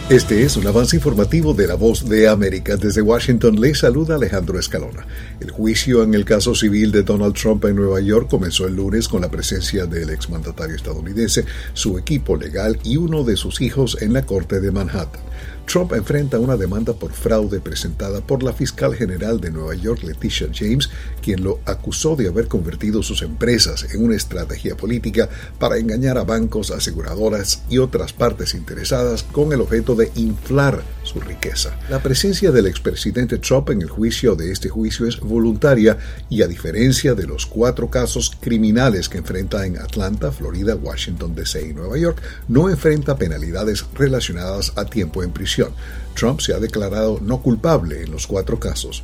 Este es un avance informativo de La Voz de América. Desde Washington le saluda Alejandro Escalona. El juicio en el caso civil de Donald Trump en Nueva York comenzó el lunes con la presencia del exmandatario estadounidense, su equipo legal y uno de sus hijos en la corte de Manhattan. Trump enfrenta una demanda por fraude presentada por la fiscal general de Nueva York, Letitia James, quien lo acusó de haber convertido sus empresas en una estrategia política para engañar a bancos, aseguradoras y otras partes interesadas con el objeto de inflar su riqueza. La presencia del expresidente Trump en el juicio de este juicio es voluntaria y, a diferencia de los 4 casos criminales que enfrenta en Atlanta, Florida, Washington D.C. y Nueva York, no enfrenta penalidades relacionadas a tiempo en prisión. Trump se ha declarado no culpable en los 4 casos.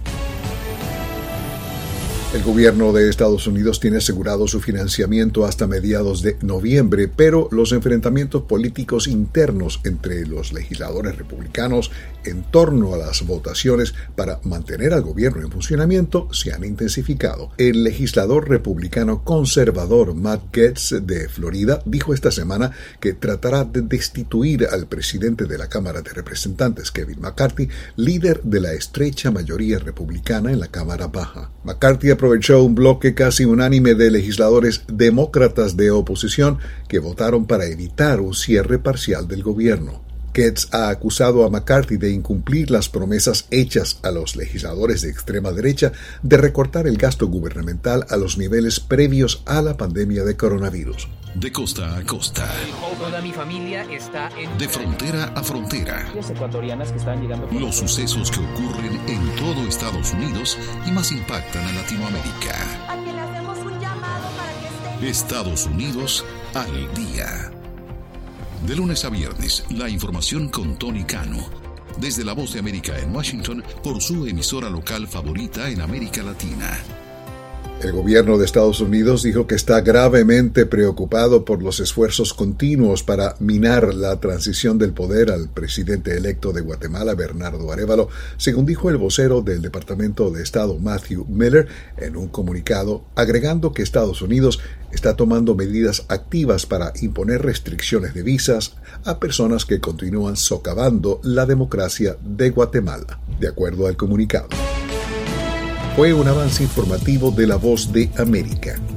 El gobierno de Estados Unidos tiene asegurado su financiamiento hasta mediados de noviembre, pero los enfrentamientos políticos internos entre los legisladores republicanos en torno a las votaciones para mantener al gobierno en funcionamiento se han intensificado. El legislador republicano conservador Matt Gaetz de Florida dijo esta semana que tratará de destituir al presidente de la Cámara de Representantes, Kevin McCarthy, líder de la estrecha mayoría republicana en la Cámara Baja. McCarthy aprovechó un bloque casi unánime de legisladores demócratas de oposición que votaron para evitar un cierre parcial del gobierno. Gaetz ha acusado a McCarthy de incumplir las promesas hechas a los legisladores de extrema derecha de recortar el gasto gubernamental a los niveles previos a la pandemia de coronavirus. De costa a costa. Toda mi familia está en... De frontera a frontera. Ecuatorianas que están llegando... Los sucesos que ocurren en todo Estados Unidos y más impactan a Latinoamérica. A quien le hacemos un llamado para que esté... Estados Unidos al día. De lunes a viernes, la información con Tony Cano. Desde La Voz de América en Washington, por su emisora local favorita en América Latina. El gobierno de Estados Unidos dijo que está gravemente preocupado por los esfuerzos continuos para minar la transición del poder al presidente electo de Guatemala, Bernardo Arévalo, según dijo el vocero del Departamento de Estado, Matthew Miller, en un comunicado, agregando que Estados Unidos está tomando medidas activas para imponer restricciones de visas a personas que continúan socavando la democracia de Guatemala, de acuerdo al comunicado. Fue un avance informativo de La Voz de América.